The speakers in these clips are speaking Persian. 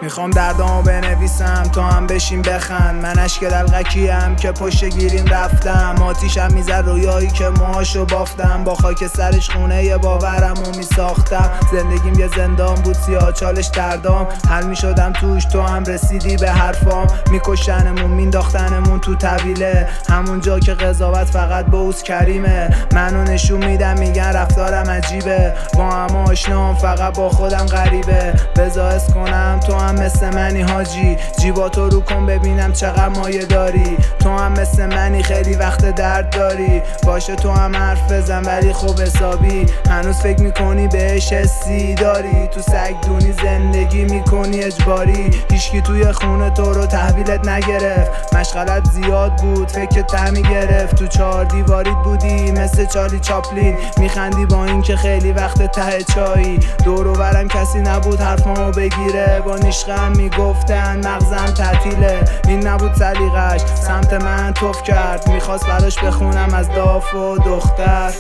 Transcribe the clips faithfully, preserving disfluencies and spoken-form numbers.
میخوام دردامو بنویسم تو هم بشین بخند. من اشک دلغکیم که پشت گیریم رفتم. آتیشم میزد رویایی که موهاشو بافتم. با خاک سرش خونه ی باورمو میساختم. زندگیم یه زندان بود سیاه چالش دردام. حل میشدم توش تو هم رسیدی به حرفام. میکشنمون مینداختنمون تو طویله. همون جا که قضاوت فقط به اوز کریمه. منو نشون میدم میگن رفتارم عجیبه. با هم آشنام فقط با خودم غریبه. بذار حس کنم تو هم مثل منی حاجی. جیباتو رو کن ببینم چقدر مایه داری. تو هم مثل منی خیلی وقت درد داری. باشه تو هم حرف بزن ولی خوب حسابی. هنوز فکر میکنی بهش حسی داری. تو سگدونی زندگی میکنی اجباری. هیچکی توی خونه تو رو تحویلت نگرفت. مشغلت زیاد بود فکر تعمی گرفت. تو چهار دیواریت بودی مثل چارلی چاپلین. میخندی با این که خیلی وقت ته چایی. دور و برم کسی نبود حرفمو بگیره. با نشغم میگفتن مغزم تعطیله. این نبود سلیقش سمت من توف کرد. میخواست براش بخونم از داف و دختر.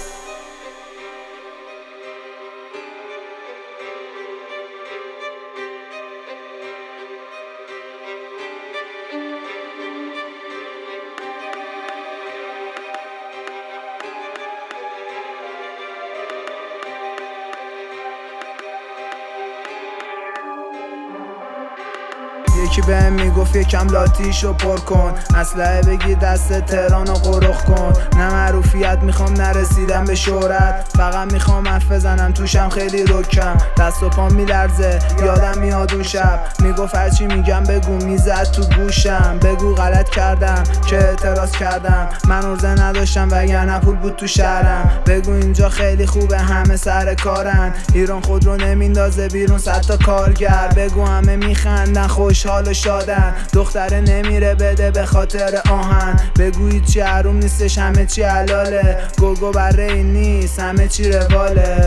یکی بهم میگفت یکم لاتیشو پر کن. اسلحه بگیر دست تهران و قرخ کن. نه معروفیت میخوام نرسیدم به شهرت. فقط میخوام حرف بزنم توشم خیلی رکم. دست و پام میلرزه یادم میاد اون شب. میگفت هرچی میگم بگو میزد تو گوشم. بگو غلط کردم که اعتراض کردم. من عرضه نداشتم وگرنه پول بود تو شهرم. بگو اینجا خیلی خوبه همه سر کارن. ایران خود رو نمیندازه بیرون صد تا کارگر. بگو همه میخندن خوشحال و شادن. دختره نمیره بده به خاطر آهن. بگو هیچی حروم نیستش همه چی حلاله. گوگو بره این نیست همه چی رواله.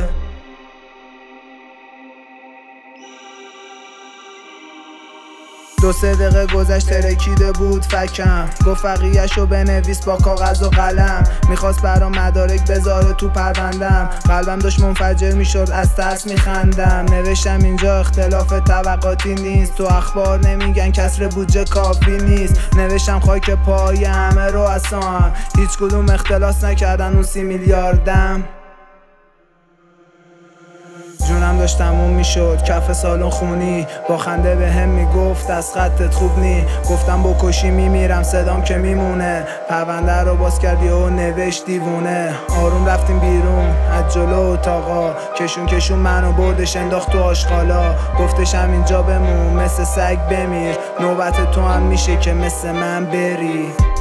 دو سه دقیقه گذشت ترکیده بود فکم. گفت فقیه‌شو بنویس با کاغذ و قلم. میخواست برام مدارک بذاره تو پروندم. قلبم داشت منفجر میشد از ترس میخندم. نوشتم اینجا اختلاف طبقاتی نیست. تو اخبار نمیگن کسر بودجه کافی نیست. نوشتم خاک پای همه رو هم. هیچ کدوم اختلاس نکردن اون سی میلیاردم. جونم داشت تموم میشد کف سالن خونی. با خنده به هم میگفت از خطت خوب نی. گفتم بکشی میمیرم صدام که میمونه. پرونده رو باز کردی و نوشت دیوونه. آروم رفتیم بیرون از جلو اتاقا. کشون کشون منو بردش انداخت تو آشغالا. گفتش همینجا بمون مثل سگ بمیر. نوبت تو هم میشه که مثل من بری.